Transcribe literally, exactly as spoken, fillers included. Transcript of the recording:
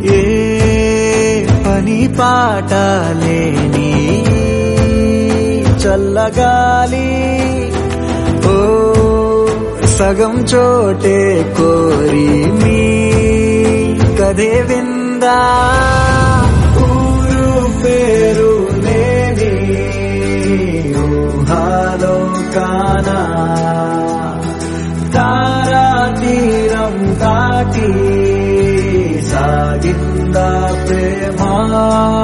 ఏ పని పాట లేని చల్లగాలి ఓ సగం చోటే కోరి మీ కథే విందా ఊరు పేరు లేని ఊహాలో కానా తారా తీరం దాటి సాగిందా ప్రేమ